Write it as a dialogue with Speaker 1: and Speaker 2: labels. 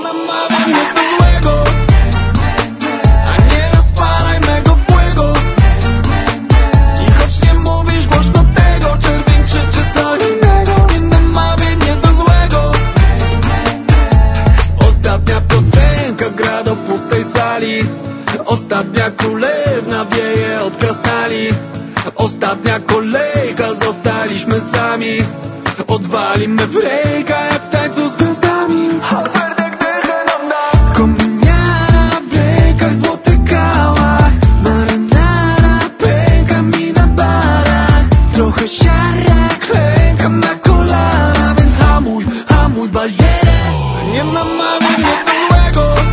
Speaker 1: namawiaj mnie do złego, a nie rozpalaj mego fuego. I choć nie mówisz głośno tego, czerwień krzyczy co innego. Nie namawiaj mnie do złego. Ostatnia piosenka gra do pustej sali. Ostatnia królewna wieje od krasnali. Ostatnia kolejka, zostaliśmy sami. Odwalimy breaka jak w tańcu z gwiazdami. Kominiara w rękach, złoty kałach. Marynara pęka mi na barach. Trochę siara, klękam na kolana. Więc hamuj, hamuj barierę. Nie namawiaj mnie do złego.